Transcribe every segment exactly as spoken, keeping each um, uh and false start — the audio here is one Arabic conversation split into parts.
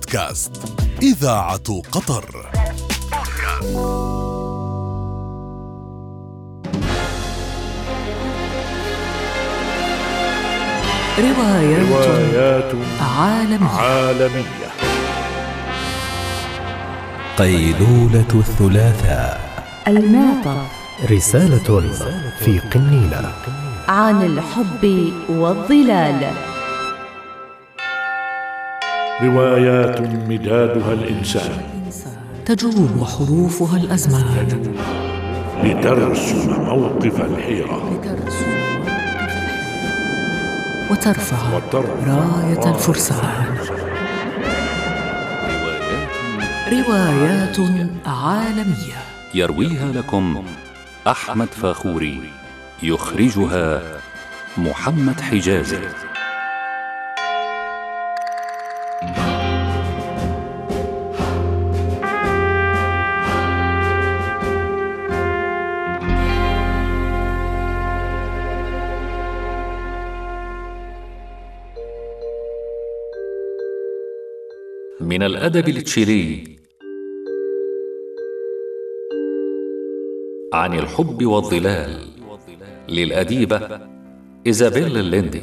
بودكاست إذاعة قطر. روايات, روايات عالمية. عالمية. قيلولة الثلاثاء. المعطف. رسالة في قنينة عن الحب والظلال. روايات مدادها الإنسان، تجوب حروفها الأزمان لترسم موقف الحيرة وترفع, وترفع راية الفرسان. روايات عالمية يرويها لكم أحمد فاخوري، يخرجها محمد حجازي. من الأدب التشيلي عن الحب والظلال للأديبة إيزابيل الليندي.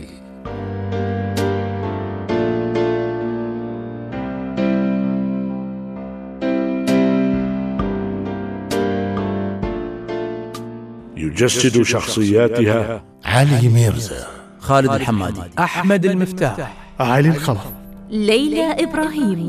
يجسد شخصياتها علي ميرزا، خالد الحمادي، أحمد المفتاح، علي الخلف، ليلى إبراهيم.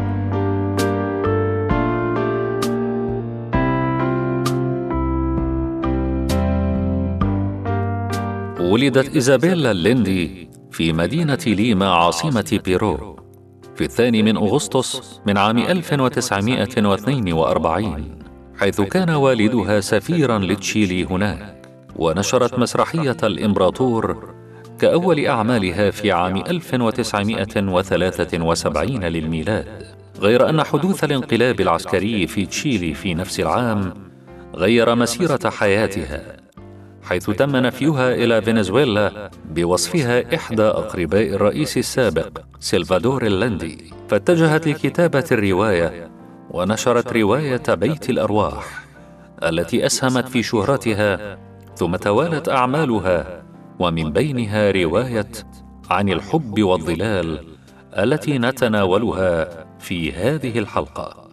ولدت إيزابيل الليندي في مدينة ليما عاصمة بيرو في الثاني من أغسطس من عام ألف وتسعمائة واثنين وأربعين، حيث كان والدها سفيراً لتشيلي هناك. ونشرت مسرحية الإمبراطور كأول أعمالها في عام ألف وتسعمائة وثلاثة وسبعين للميلاد، غير أن حدوث الانقلاب العسكري في تشيلي في نفس العام غير مسيرة حياتها، حيث تم نفيها إلى فنزويلا بوصفها إحدى أقرباء الرئيس السابق سلفادور الليندي، فاتجهت لكتابة الرواية ونشرت رواية بيت الأرواح التي أسهمت في شهرتها، ثم توالت أعمالها ومن بينها رواية عن الحب والظلال التي نتناولها في هذه الحلقة.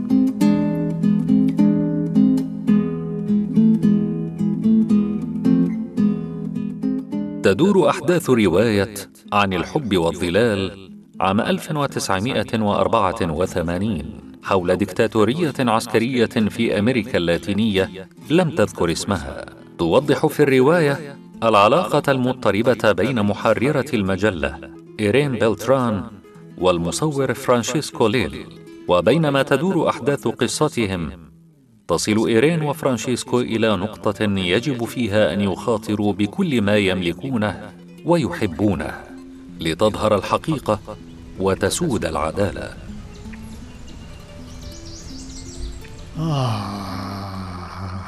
تدور أحداث رواية عن الحب والظلال عام ألف وتسعمائة وأربعة وثمانين حول ديكتاتورية عسكرية في أمريكا اللاتينية لم تذكر اسمها. توضح في الرواية العلاقة المضطربة بين محررة المجلة إيرين بلتران والمصور فرانشيسكو ليل. وبينما تدور أحداث قصتهم، تصل إيرين وفرانشيسكو إلى نقطة يجب فيها أن يخاطروا بكل ما يملكونه ويحبونه لتظهر الحقيقة وتسود العدالة. آه.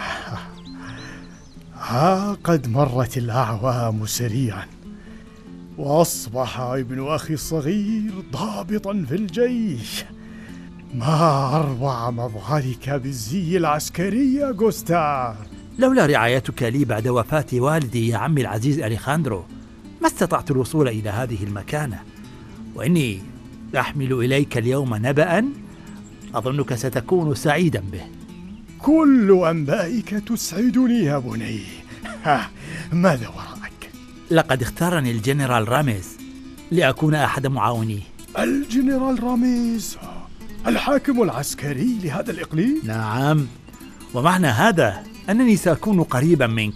ها قد مرت الأعوام سريعا، وأصبح ابن أخي الصغير ضابطا في الجيش. ما أروع مظهرك بالزي العسكري يا غوستاف. لولا رعايتك لي بعد وفاة والدي يا عمي العزيز أليخاندرو ما استطعت الوصول إلى هذه المكانة، وإني أحمل إليك اليوم نبأ أظنك ستكون سعيدا به. كل أنبائك تسعدني يا بني. ماذا وراءك؟ لقد اختارني الجنرال راميز لأكون أحد معاونيه. الجنرال راميز الحاكم العسكري لهذا الإقليم؟ نعم، ومعنى هذا أنني سأكون قريبا منك.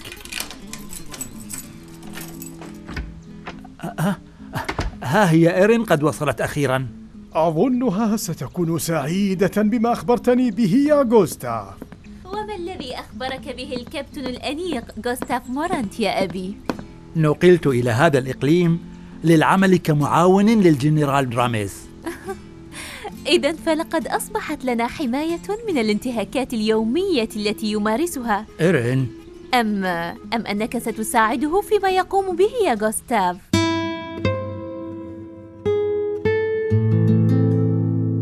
ها, ها هي إيرين قد وصلت أخيرا. أظنها ستكون سعيدة بما أخبرتني به يا غوستاف. وما الذي أخبرك به الكابتن الأنيق غوستاف مورانت يا أبي؟ نقلت إلى هذا الإقليم للعمل كمعاون للجنرال راميز. إذن فلقد أصبحت لنا حماية من الانتهاكات اليومية التي يمارسها. إيرين، أم أم أنك ستساعده فيما يقوم به يا غوستاف؟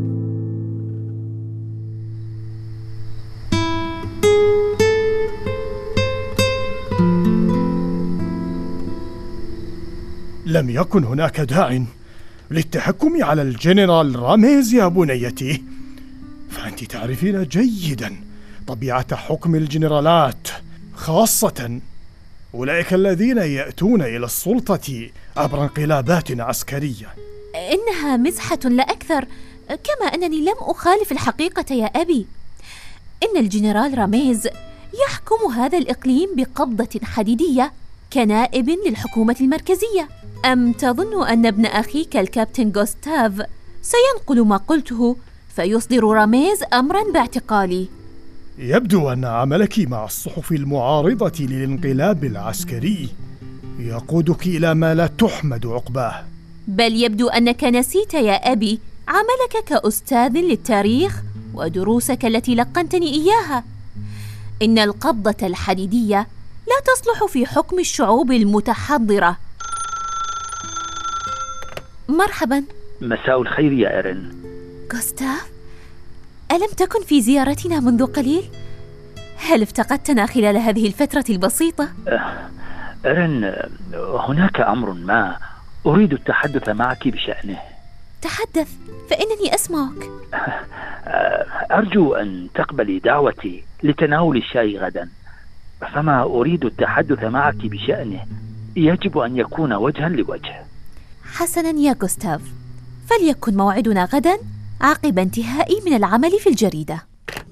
لم يكن هناك داع للتحكم على الجنرال راميز يا بنيتي، فأنت تعرفين جيدا طبيعة حكم الجنرالات، خاصة أولئك الذين يأتون إلى السلطة عبر انقلابات عسكرية. إنها مزحة لا أكثر، كما أنني لم أخالف الحقيقة يا أبي. إن الجنرال راميز يحكم هذا الإقليم بقبضة حديدية كنائب للحكومة المركزية. أم تظن أن ابن أخيك الكابتن غوستاف سينقل ما قلته فيصدر راميز أمراً باعتقالي؟ يبدو أن عملك مع الصحف المعارضة للانقلاب العسكري يقودك إلى ما لا تحمد عقباه. بل يبدو أنك نسيت يا أبي عملك كأستاذ للتاريخ ودروسك التي لقنتني إياها. إن القبضة الحديدية لا تصلح في حكم الشعوب المتحضرة. مرحبا. مساء الخير يا إيرين. غوستاف، ألم تكن في زيارتنا منذ قليل؟ هل افتقدتنا خلال هذه الفترة البسيطة؟ إيرين، هناك أمر ما أريد التحدث معك بشأنه. تحدث، فإنني أسمعك. أرجو أن تقبلي دعوتي لتناول الشاي غدا، فما أريد التحدث معك بشأنه يجب أن يكون وجها لوجه. حسنا يا غوستاف، فليكن موعدنا غدا عقب انتهائي من العمل في الجريدة.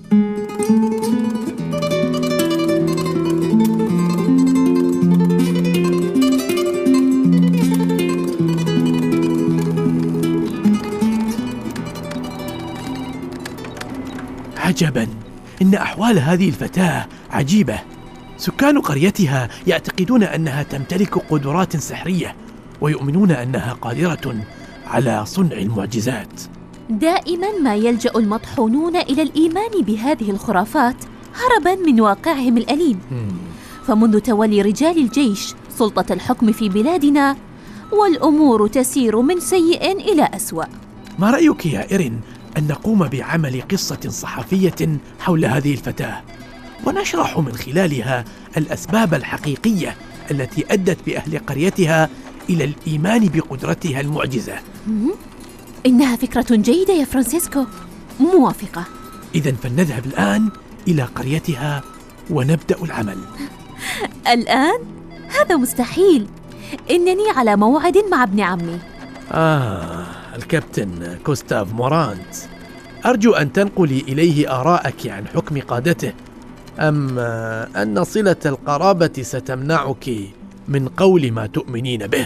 عجبا، إن أحوال هذه الفتاة عجيبة. سكان قريتها يعتقدون أنها تمتلك قدرات سحرية، ويؤمنون أنها قادرة على صنع المعجزات. دائما ما يلجأ المطحونون إلى الإيمان بهذه الخرافات هربا من واقعهم الأليم. فمنذ تولي رجال الجيش سلطة الحكم في بلادنا والأمور تسير من سيء إلى أسوأ. ما رأيك يا إيرين أن نقوم بعمل قصة صحفية حول هذه الفتاة، ونشرح من خلالها الأسباب الحقيقية التي أدت بأهل قريتها إلى الإيمان بقدرتها المعجزة؟ إنها فكرة جيدة يا فرانسيسكو، موافقة. إذن فلنذهب الآن إلى قريتها ونبدأ العمل. الآن؟ هذا مستحيل، إنني على موعد مع ابن عمي. آه، الكابتن غوستاف مورانت. أرجو أن تنقلي إليه آراءك عن حكم قادته، أما أن صلة القرابة ستمنعك من قول ما تؤمنين به.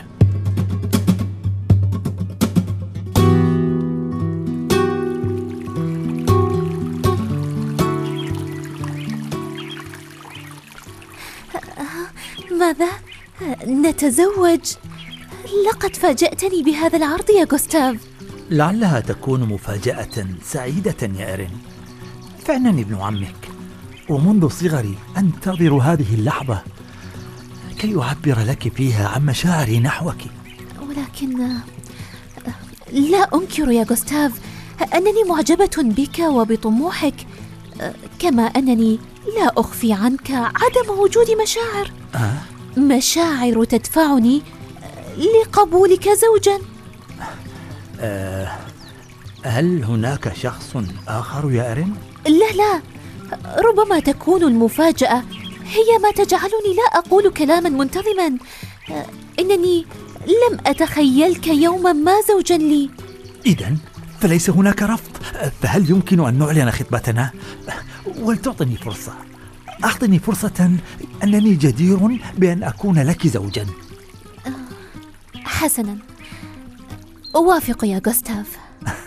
ماذا؟ نتزوج؟ لقد فاجأتني بهذا العرض يا غوستاف. لعلها تكون مفاجأة سعيدة يا إيرين، فإنني ابن عمك، ومنذ صغري أنتظر هذه اللحظة كي أعبر لك فيها عن مشاعري نحوك. ولكن لا أنكر يا غوستاف أنني معجبة بك وبطموحك، كما أنني لا أخفي عنك عدم وجود مشاعر. أه؟ مشاعر تدفعني لقبولك زوجا. أه هل هناك شخص آخر يا إيرين؟ لا لا، ربما تكون المفاجأة هي ما تجعلني لا أقول كلاما منتظما. إنني لم أتخيلك يوما ما زوجا لي. إذن فليس هناك رفض، فهل يمكن أن نعلن خطبتنا؟ ولتعطني فرصة، أعطني فرصة، أنني جدير بأن أكون لك زوجا. حسنا، أوافق يا غوستاف.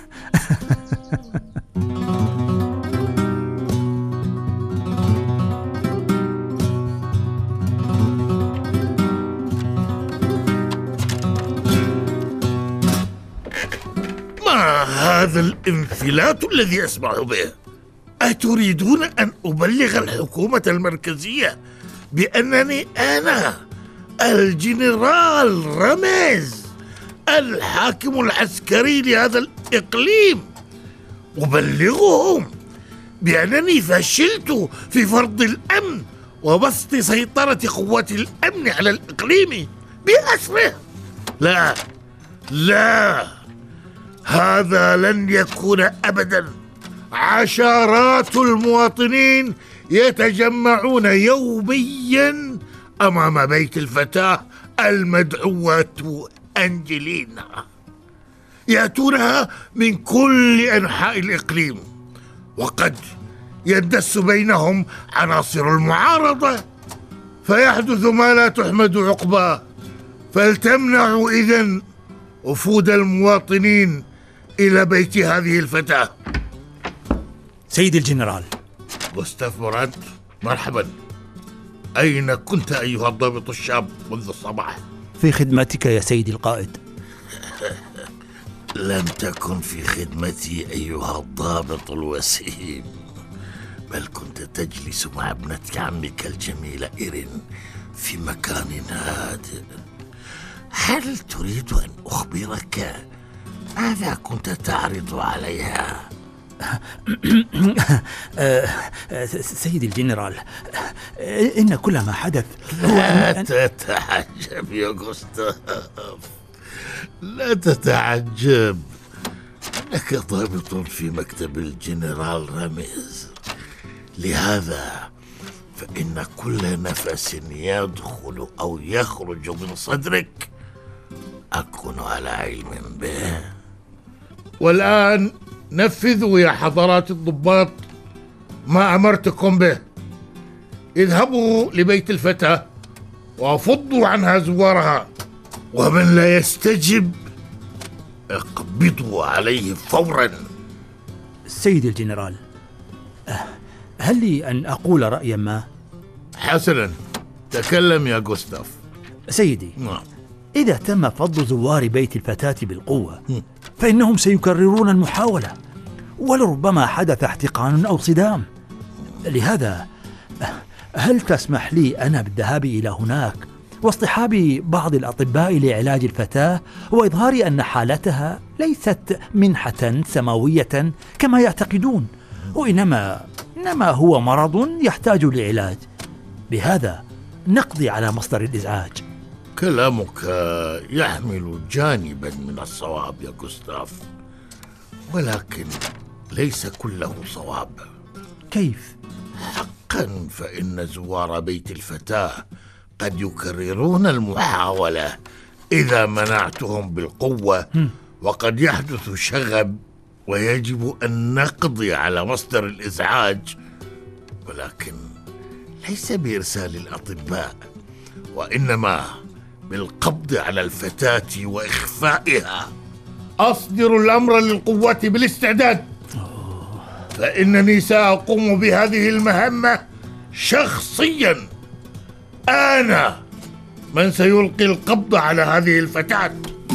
ما هذا الانفلات الذي أسمع به؟ أتريدون أن أبلغ الحكومة المركزية بأنني أنا الجنرال راميز الحاكم العسكري لهذا الإقليم؟ أبلغهم بأنني فشلت في فرض الأمن وبسط سيطرة قوات الأمن على الإقليم بأسره؟ لا لا، هذا لن يكون أبدا. عشرات المواطنين يتجمعون يوميا أمام بيت الفتاة المدعوة أنجلينا، يأتونها من كل أنحاء الإقليم، وقد يندس بينهم عناصر المعارضة، فيحدث ما لا تحمد عقباه. فلتمنعوا إذن وفود المواطنين إلى بيت هذه الفتاة. سيدي الجنرال. غوستاف مورانت، مرحبا. أين كنت أيها الضابط الشاب منذ الصباح؟ في خدمتك يا سيدي القائد. لم تكن في خدمتي أيها الضابط الوسيم، بل كنت تجلس مع ابنة عمك الجميلة إيرين في مكان هادئ. هل تريد أن أخبرك ماذا كنت تعرض عليها؟ سيدي الجنرال، إن كل ما حدث لا تتعجب يا غوستاف، لا تتعجب، إنك ضابط في مكتب الجنرال راميز، لهذا فإن كل نفس يدخل أو يخرج من صدرك أكون على علم به. والآن نفذوا يا حضرات الضباط ما أمرتكم به. اذهبوا لبيت الفتاة وفضوا عنها زوارها، ومن لا يستجب اقبضوا عليه فورا. سيدي الجنرال، هل لي أن أقول رأيا ما؟ حسنا، تكلم يا غوستاف. سيدي، إذا تم فض زوار بيت الفتاة بالقوة فإنهم سيكررون المحاولة، ولربما حدث احتقان أو صدام. لهذا هل تسمح لي أنا بالذهاب إلى هناك واصطحاب بعض الأطباء لعلاج الفتاة وإظهار أن حالتها ليست منحة سماوية كما يعتقدون، وإنما إنما هو مرض يحتاج لعلاج. بهذا نقضي على مصدر الإزعاج. كلامك يحمل جانبا من الصواب يا غوستاف، ولكن ليس كله صواب. كيف؟ حقا فإن زوار بيت الفتاة قد يكررون المحاولة إذا منعتهم بالقوة، وقد يحدث شغب ويجب أن نقضي على مصدر الإزعاج، ولكن ليس بإرسال الأطباء، وإنما بالقبض على الفتاة وإخفائها. أصدر الأمر للقوات بالاستعداد، فإنني سأقوم بهذه المهمة شخصيا. أنا من سيلقي القبض على هذه الفتاة.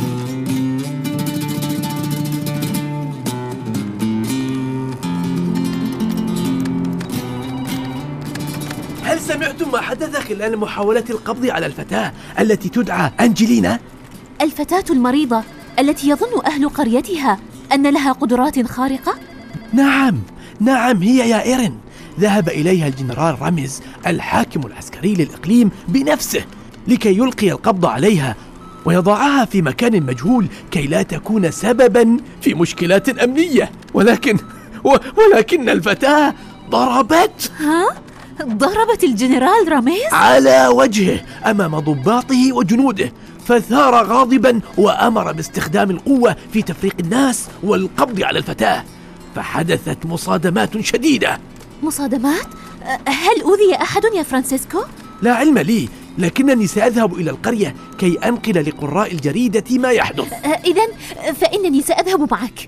هل سمعتم ما حدث خلال محاولة القبض على الفتاة التي تدعى أنجلينا؟ الفتاة المريضة التي يظن أهل قريتها أن لها قدرات خارقة؟ نعم نعم، هي يا إيرين. ذهب إليها الجنرال راميز الحاكم العسكري للإقليم بنفسه لكي يلقي القبض عليها ويضعها في مكان مجهول كي لا تكون سببا في مشكلات أمنية، ولكن ولكن الفتاة ضربت ها؟ ضربت الجنرال راميز؟ على وجهه أمام ضباطه وجنوده، فثار غاضبا وأمر باستخدام القوة في تفريق الناس والقبض على الفتاة، فحدثت مصادمات شديدة. مصادمات؟ هل أوذي أحد يا فرانسيسكو؟ لا علم لي، لكنني سأذهب إلى القرية كي أنقل لقراء الجريدة ما يحدث. إذن فإنني سأذهب معك.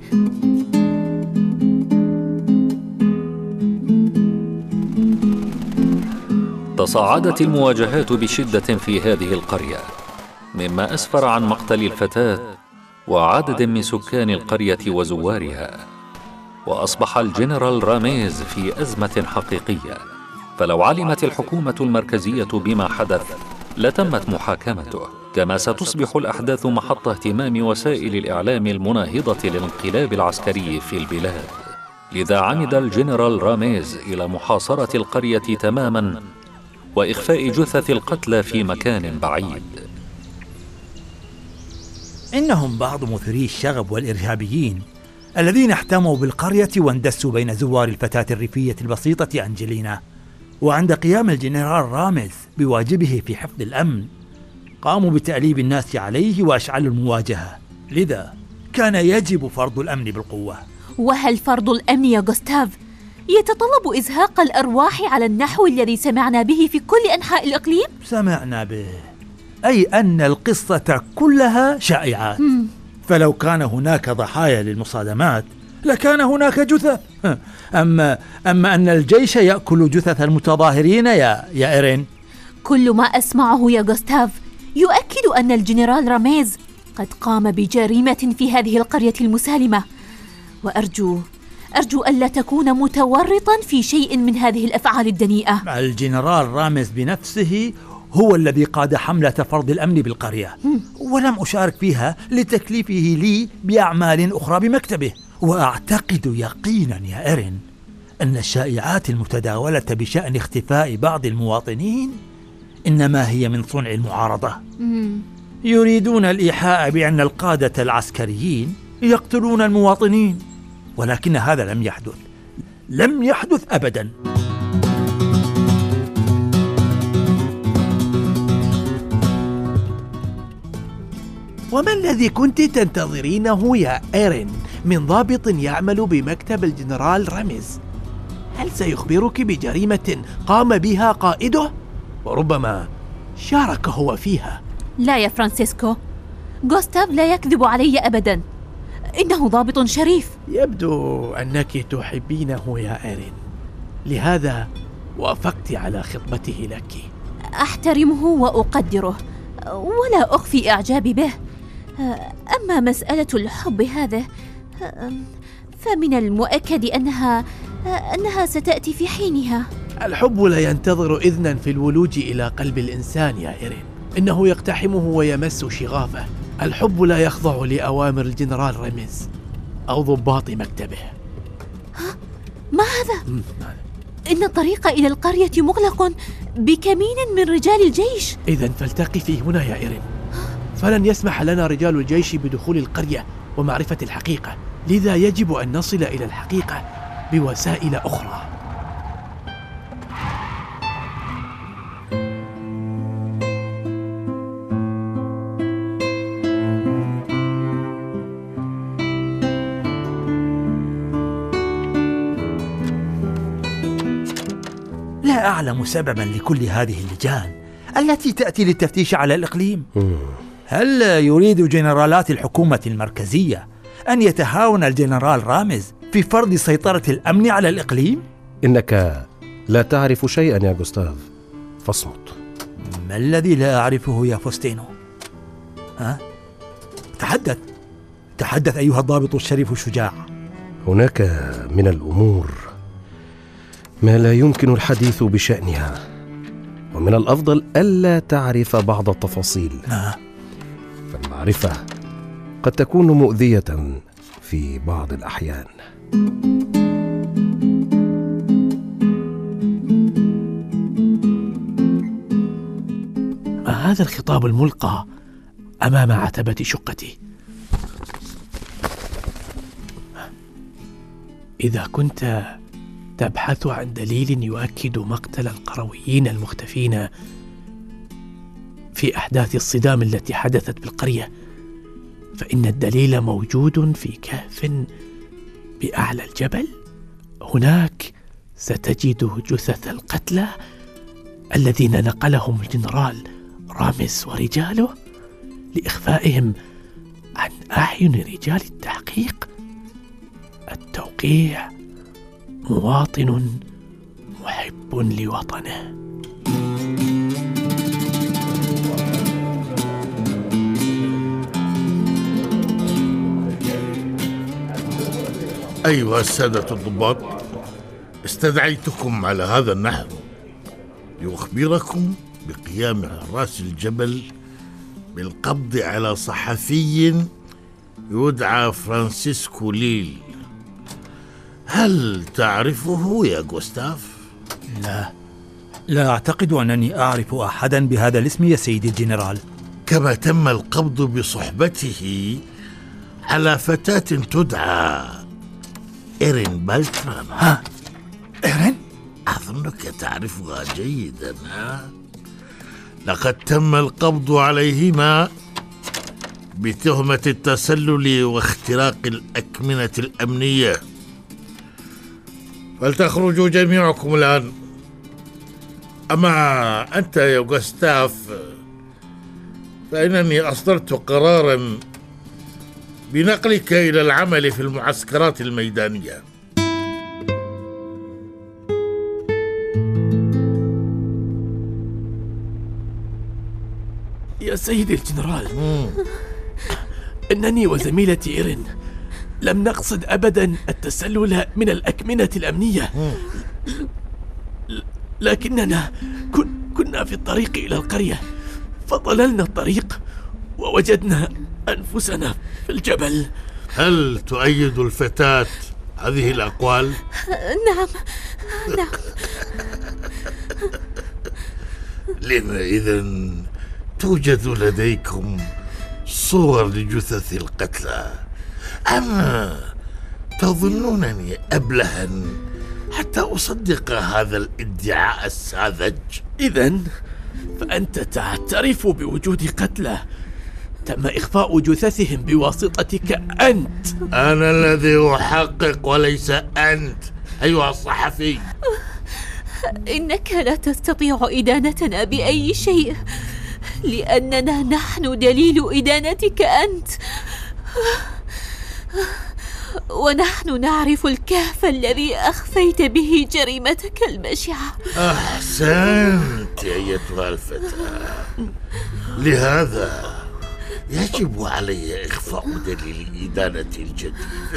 تصاعدت المواجهات بشدة في هذه القرية، مما أسفر عن مقتل الفتاة وعدد من سكان القرية وزوارها، وأصبح الجنرال راميز في أزمة حقيقية. فلو علمت الحكومة المركزية بما حدث لتمت محاكمته، كما ستصبح الأحداث محط اهتمام وسائل الإعلام المناهضة للانقلاب العسكري في البلاد. لذا عمد الجنرال راميز إلى محاصرة القرية تماما وإخفاء جثث القتلى في مكان بعيد. إنهم بعض مثيري الشغب والإرهابيين الذين احتموا بالقرية واندسوا بين زوار الفتاة الريفية البسيطة أنجلينا. وعند قيام الجنرال رامز بواجبه في حفظ الأمن قاموا بتأليب الناس عليه وأشعلوا المواجهة، لذا كان يجب فرض الأمن بالقوة. وهل فرض الأمن يا غوستاف يتطلب إزهاق الأرواح على النحو الذي سمعنا به في كل أنحاء الإقليم؟ سمعنا به، أي أن القصة كلها شائعات. مم. فلو كان هناك ضحايا للمصادمات لكان هناك جثث. أما أما أن الجيش يأكل جثث المتظاهرين يا يا إيرين. كل ما أسمعه يا غوستاف يؤكد أن الجنرال راميز قد قام بجريمة في هذه القرية المسالمة، وأرجو أرجو ألا تكون متورطا في شيء من هذه الأفعال الدنيئة. الجنرال راميز بنفسه هو الذي قاد حملة فرض الأمن بالقرية، ولم أشارك فيها لتكليفه لي بأعمال أخرى بمكتبه. وأعتقد يقينا يا إيرين أن الشائعات المتداولة بشأن اختفاء بعض المواطنين إنما هي من صنع المعارضة. مم. يريدون الإيحاء بأن القادة العسكريين يقتلون المواطنين، ولكن هذا لم يحدث، لم يحدث أبدا. وما الذي كنت تنتظرينه يا إيرين من ضابط يعمل بمكتب الجنرال راميز؟ هل سيخبرك بجريمة قام بها قائده؟ وربما شارك هو فيها. لا يا فرانسيسكو، غوستاف لا يكذب علي أبدا، إنه ضابط شريف. يبدو أنك تحبينه يا إيرين، لهذا وافقت على خطبته لك. أحترمه وأقدره ولا أخفي إعجابي به، أما مسألة الحب هذه فمن المؤكد أنها أنها ستأتي في حينها. الحب لا ينتظر إذنا في الولوج إلى قلب الإنسان يا إيرين، إنه يقتحمه ويمس شغافه. الحب لا يخضع لأوامر الجنرال راميز أو ضباط مكتبه. ما هذا؟ إن الطريق إلى القرية مغلق بكمين من رجال الجيش. إذن فلتقفي هنا يا إيرين، فلن يسمح لنا رجال الجيش بدخول القرية ومعرفة الحقيقة، لذا يجب أن نصل إلى الحقيقة بوسائل أخرى. لا أعلم سببا لكل هذه اللجان التي تأتي للتفتيش على الإقليم. هل يريد جنرالات الحكومة المركزية أن يتهاون الجنرال رامز في فرض سيطرة الأمن على الإقليم؟ إنك لا تعرف شيئا يا غوستاف، فاصمت. ما الذي لا أعرفه يا فوستينو؟ ها؟ تحدث تحدث أيها الضابط الشريف الشجاع. هناك من الأمور ما لا يمكن الحديث بشأنها، ومن الأفضل ألا تعرف بعض التفاصيل. آه. فالمعرفة قد تكون مؤذية في بعض الأحيان. ما هذا الخطاب الملقى أمام عتبة شقتي؟ إذا كنت تبحث عن دليل يؤكد مقتل القرويين المختفين في أحداث الصدام التي حدثت بالقرية، فإن الدليل موجود في كهف بأعلى الجبل. هناك ستجد جثث القتلى الذين نقلهم الجنرال راميز ورجاله لإخفائهم عن أعين رجال التحقيق. التوقيع: مواطن محب لوطنه. أيها السادة الضباط، استدعيتكم على هذا النحو لأخبركم بقيام حراس الجبل بالقبض على صحفي يدعى فرانسيسكو ليل. هل تعرفه يا غوستاف؟ لا لا أعتقد أنني أعرف أحدا بهذا الاسم يا سيدي الجنرال. كما تم القبض بصحبته على فتاة تدعى إيرين بالترام. ها؟ إيرين؟ أظنك تعرفها جيدا. ها؟ لقد تم القبض عليهما بتهمة التسلل واختراق الأكمنة الأمنية. فلتخرجوا جميعكم الآن. أما أنت يا غوستاف فإنني أصدرت قراراً بنقلك إلى العمل في المعسكرات الميدانية. يا سيدي الجنرال، إنني وزميلتي إيرين لم نقصد أبدا التسلل من الأكمنة الأمنية، لكننا كنا في الطريق إلى القرية، فضللنا الطريق ووجدنا أنفسنا في الجبل. هل تؤيد الفتاة هذه الأقوال؟ نعم نعم. لما إذن توجد لديكم صور لجثث القتلى؟ أما تظنونني أبلها حتى أصدق هذا الادعاء الساذج؟ إذن فأنت تعترف بوجود قتلى تم إخفاء جثثهم بواسطتك أنت. أنا الذي أحقق وليس أنت أيها الصحفي. إنك لا تستطيع إدانتنا بأي شيء، لأننا نحن دليل إدانتك أنت، ونحن نعرف الكهف الذي أخفيت به جريمتك البشعة. أحسنت أيتها الفتاة، لهذا يجب علي إخفاء دليل إدانتي الجديد.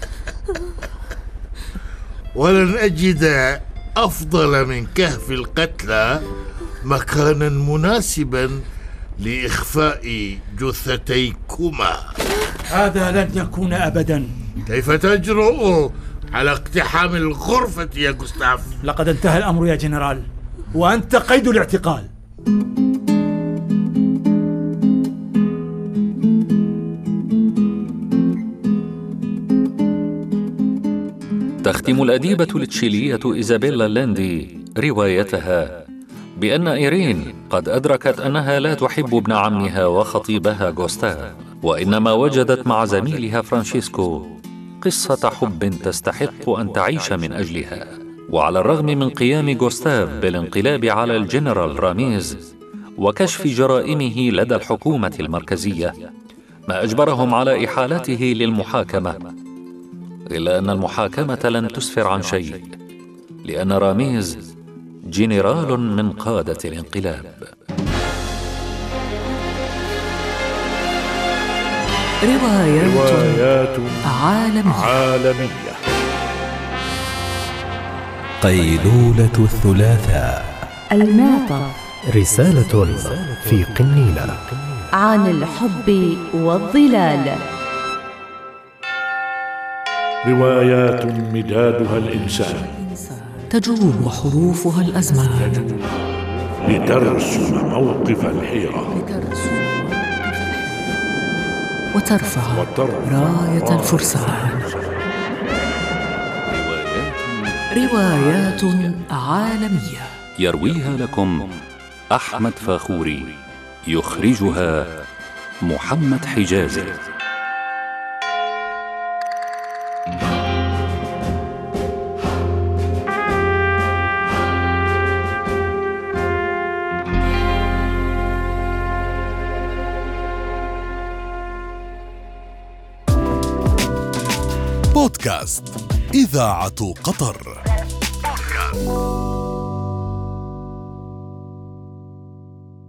ولن أجد أفضل من كهف القتلى مكانا مناسبا لإخفاء جثتيكما. هذا لن يكون أبدا. كيف تجرؤ على اقتحام الغرفة يا غوستاف؟ لقد انتهى الأمر يا جنرال، وأنت قيد الاعتقال. تختم الأديبة التشيلية إيزابيلا لاندي روايتها بأن إيرين قد أدركت أنها لا تحب ابن عمها وخطيبها غوستاف، وإنما وجدت مع زميلها فرانشيسكو قصة حب تستحق أن تعيش من أجلها. وعلى الرغم من قيام غوستاف بالانقلاب على الجنرال راميز وكشف جرائمه لدى الحكومة المركزية، ما أجبرهم على إحالته للمحاكمة، إلا أن المحاكمة لن تسفر عن شيء، لأن راميز جنرال من قادة الانقلاب. روايات, روايات عالمية. عالمية. قيلولة الثلاثاء. المعطف. رسالة في قنينة عن الحب والظلال. روايات مدادها الإنسان، تجوب حروفها الأزمان، لترسم موقف الحيرة وترفع راية الفرسان. روايات عالمية يرويها لكم أحمد فاخوري، يخرجها محمد حجازي. بودكاست إذاعة قطر.